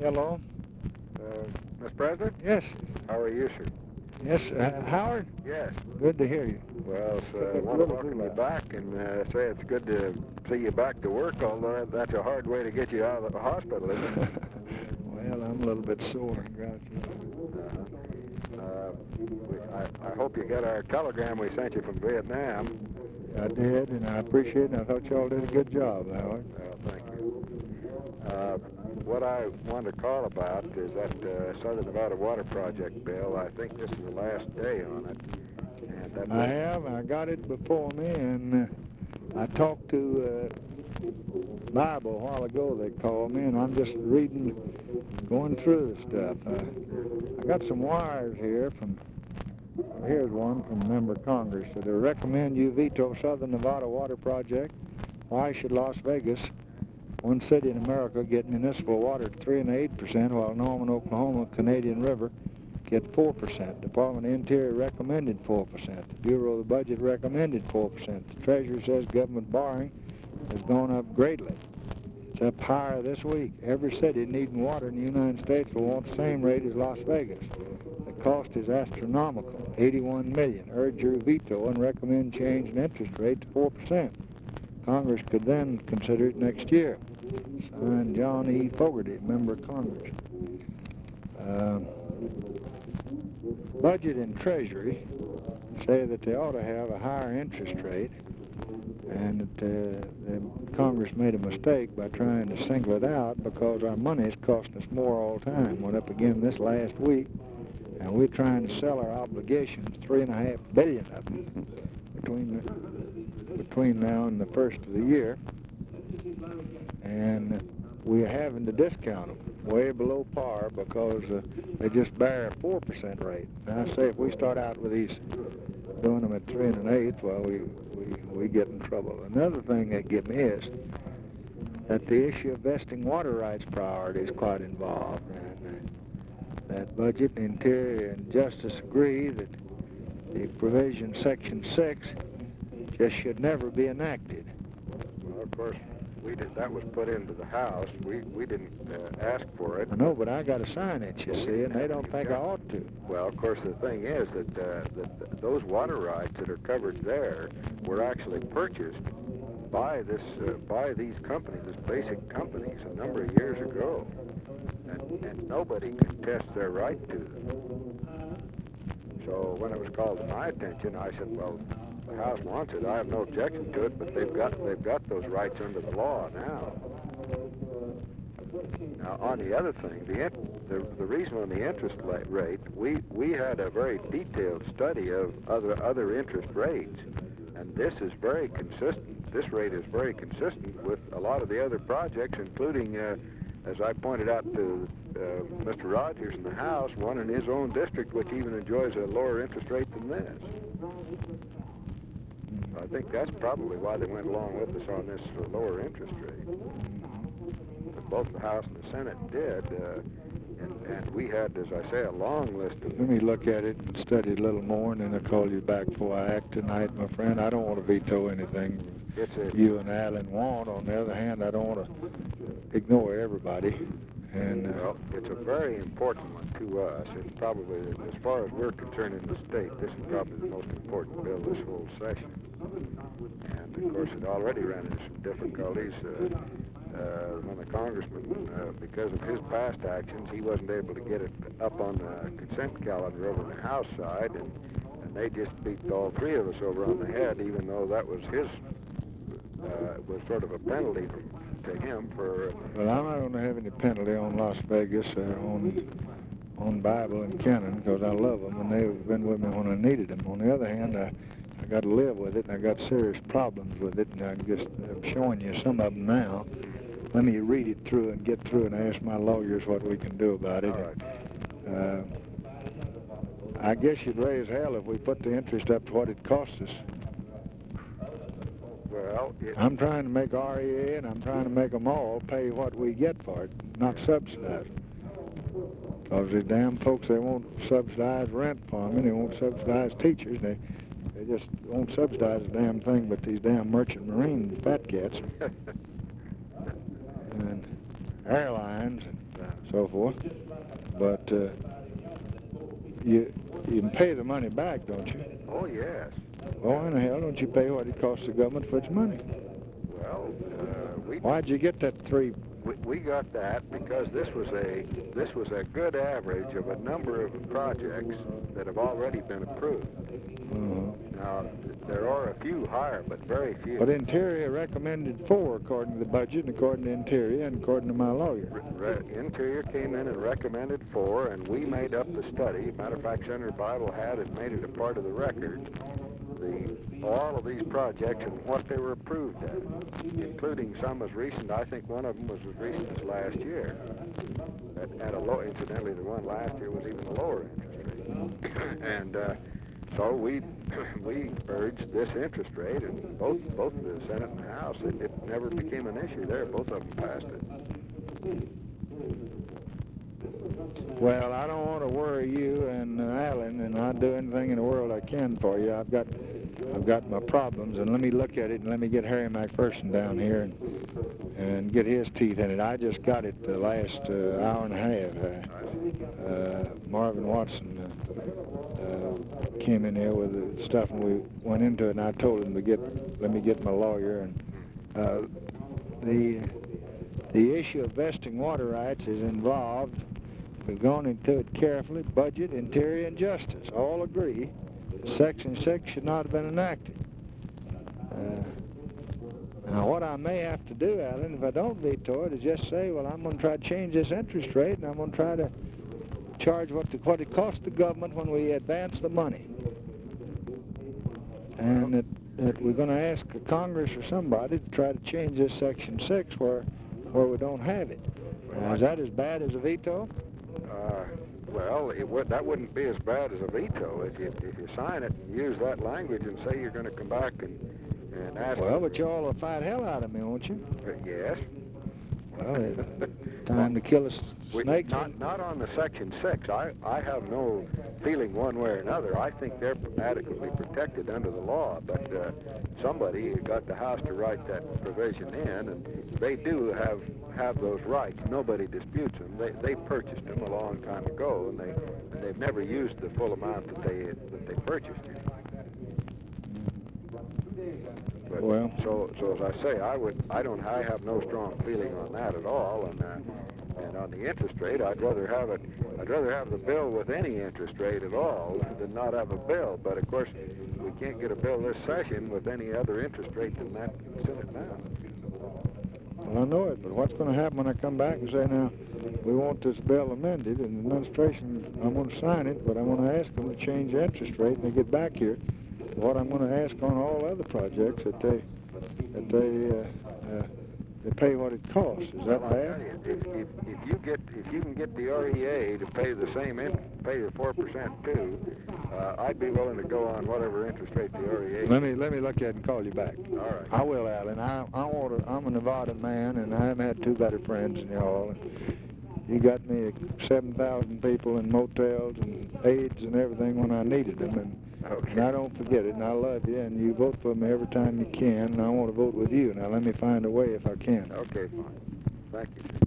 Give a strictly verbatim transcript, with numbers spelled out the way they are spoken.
Hello. Uh, Mister President? Yes. How are you, sir? Yes, uh, Howard? Yes. Good to hear you. Well, so I want to welcome you back and uh, say it's good to see you back to work, although that's a hard way to get you out of the hospital, isn't it? Well, I'm a little bit sore and grouchy. Uh, uh, we, I, I hope you got our telegram we sent you from Vietnam. I did, and I appreciate it, and I thought y'all did a good job, Howard. Well, thank you. Uh, what I want to call about is that uh, Southern Nevada Water Project bill. I think this is the last day on it. And that I have. I got it before me, and uh, I talked to uh, Bible a while ago. They called me, and I'm just reading, going through the stuff. Uh, I got some wires here from, here's one from a member of Congress. That I recommend you veto Southern Nevada Water Project. Why should Las Vegas, one city in America, get municipal water at three and eight percent, while Norman, Oklahoma, Canadian River get four percent. Department of Interior recommended four percent. The Bureau of the Budget recommended four percent. The Treasurer says government borrowing has gone up greatly. It's up higher this week. Every city needing water in the United States will want the same rate as Las Vegas. The cost is astronomical, eighty-one million dollars. Urge your veto and recommend change in interest rate to four percent. Congress could then consider it next year. Signed, John E. Fogarty, member of Congress. Uh, Budget and Treasury say that they ought to have a higher interest rate, and that uh, the Congress made a mistake by trying to single it out because our money is costing us more all the time. Went up again this last week, and we're trying to sell our obligations, three and a half billion of them, between the, between now and the first of the year, and we're having to discount them way below par because uh, they just bear a four percent rate. And I say if we start out with these, doing them at three and an eighth, well, we, we, we get in trouble. Another thing they give me is that the issue of vesting water rights priority is quite involved. And uh, that Budget, Interior, and Justice agree that the provision section six just should never be enacted. Well, of course, we did, that was put into the House. We we didn't uh, ask for it. I know, but I got to sign it, you see, and they don't think I ought to. Well, of course, the thing is that, uh, that those water rights that are covered there were actually purchased by this uh, by these companies, these basic companies, a number of years ago, and, and nobody contests their right to them. So when it was called to my attention, I said, well, the House wants it. I have no objection to it, but they've got they've got those rights under the law now. Now, on the other thing, the the, the reason on the interest rate, we we had a very detailed study of other other interest rates, and this is very consistent. This rate is very consistent with a lot of the other projects, including, uh, as I pointed out to uh, Mister Rogers in the House, one in his own district, which even enjoys a lower interest rate than this. I think that's probably why they went along with us on this uh, lower interest rate. But both the House and the Senate did, uh, and, and we had, as I say, a long list of... Let me look at it and study it a little more, and then I'll call you back before I act tonight, my friend. I don't want to veto anything it's a, you and Alan want. On the other hand, I don't want to ignore everybody. And, uh, well, it's a very important one to us. It's probably, as far as we're concerned in the state, this is probably the most important bill this whole session. And, of course, it already ran into some difficulties uh, uh, when the congressman, uh, because of his past actions, he wasn't able to get it up on the consent calendar over on the House side, and, and they just beat all three of us over on the head, even though that was his, uh, was sort of a penalty from, to him for... Well, I'm not going to have any penalty on Las Vegas or on, on Bible and Kennan, because I love them, and they've been with me when I needed them. On the other hand, I, I got to live with it, and I got serious problems with it, and I'm just I'm showing you some of them now. Let me read it through and get through and ask my lawyers what we can do about it. All right. Uh, I guess you'd raise hell if we put the interest up to what it costs us. Well, it, I'm trying to make R E A, and I'm trying to make them all pay what we get for it, not subsidize it. Because the damn folks, they won't subsidize rent for them, and they won't subsidize teachers. They they just won't subsidize a damn thing but these damn merchant marine fat cats. And airlines. And, so forth. But uh, you you can pay the money back, don't you? Oh, yes. Why in the hell don't you pay what it costs the government for its money? Well, uh, we Why'd you get that three? We, we got that because this was a this was a good average of a number of projects that have already been approved. Uh, Now, there are a few higher, but very few. but Interior recommended four according to the budget, and according to Interior, and according to my lawyer. Re Interior came in and recommended four, and we made up the study. Matter of fact, Senator Bible had it, made it a part of the record. The, all of these projects and what they were approved at, including some as recent. I think one of them was as recent as last year. At, at a low, incidentally, the one last year was even a lower interest rate. and uh, so we we urged this interest rate, and both both the Senate and the House, it, it never became an issue there. Both of them passed it. Well, I don't want to worry you and uh, Alan, and I'll do anything in the world I can for you. I've got, I've got my problems, and let me look at it, and let me get Harry McPherson down here and, and get his teeth in it. I just got it the last uh, hour and a half. Uh, uh, Marvin Watson uh, uh, came in here with the stuff, and we went into it, and I told him to get, let me get my lawyer, and uh, the the issue of vesting water rights is involved. We've gone into it carefully. Budget, Interior, and Justice all agree Section six should not have been enacted. Uh, now, what I may have to do, Alan, if I don't veto it, is just say, well, I'm going to try to change this interest rate, and I'm going to try to charge what, the, what it costs the government when we advance the money. And that, that we're going to ask Congress or somebody to try to change this Section six where, where we don't have it. Now, is that as bad as a veto? Uh, well, it would, that wouldn't be as bad as a veto if you if you sign it and use that language and say you're going to come back and and ask. Well, but you all will fight hell out of me, won't you? Uh, yes. Well, it's time to kill a snake. Not not on the Section six. I I have no feeling one way or another. I think they're adequately protected under the law, but uh, somebody got the House to write that provision in, and they do have have those rights. Nobody disputes them. They they purchased them a long time ago, and they and they've never used the full amount that they that they purchased. But Well, so so as I say, I would I don't I have no strong feeling on that at all, and uh, and on the interest rate, I'd rather have it. I'd rather have the bill with any interest rate at all than not have a bill. But of course, we can't get a bill this session with any other interest rate than that in the Senate now. well, I know it, but what's going to happen when I come back and say, now, we want this bill amended, and the administration, I'm going to sign it, but I want to ask them to change the interest rate, and they get back here to what I'm going to ask on all other projects, that they, that they, uh, uh, they pay what it costs. Is that Well, I'll bad? tell you, if, if, if you get if you can get the R E A to pay the same in, pay the four percent too, uh, I'd be willing to go on whatever interest rate the R E A. Let me let me look at it and call you back. All right. I will, Alan. I I want to, I'm a Nevada man, and I haven't had two better friends than y'all. And you got me seven thousand people in motels and aids and everything when I needed them, and, Okay. and I don't forget it. And I love you, and you vote for me every time you can. And I want to vote with you. Now let me find a way if I can. Okay, fine. Thank you.